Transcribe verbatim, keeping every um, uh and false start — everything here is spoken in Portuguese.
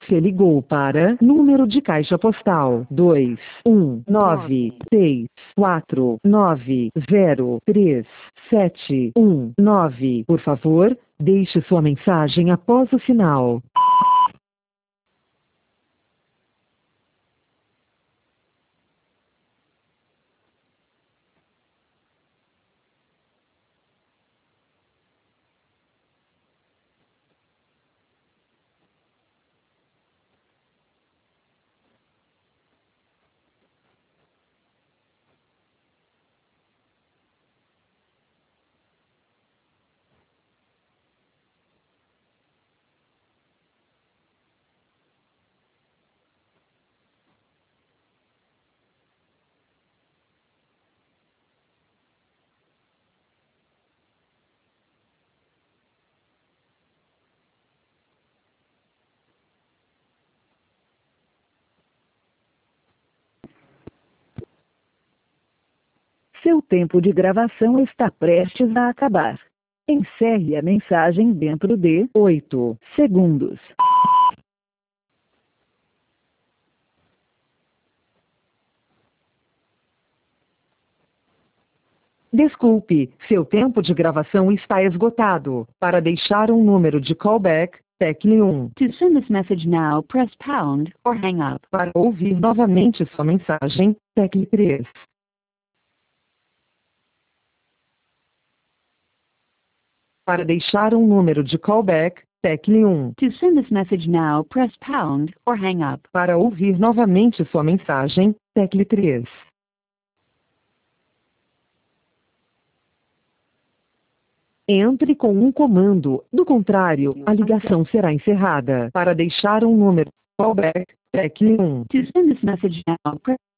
Você ligou para número de caixa postal dois um nove seis quatro nove zero três sete um nove. Por favor, deixe sua mensagem após o sinal. Seu tempo de gravação está prestes a acabar. Encerre a mensagem dentro de oito segundos. Desculpe, seu tempo de gravação está esgotado. Para deixar um número de callback, tecle um. To send this message now, press pound or hang up. Para ouvir novamente sua mensagem, tecle três. Para deixar um número de callback, tecle um. To send this message now, press pound or hang up. Para ouvir novamente sua mensagem, tecle três. Entre com um comando, do contrário, a ligação será encerrada. Para deixar um número de callback, tecle um. To send this message now, press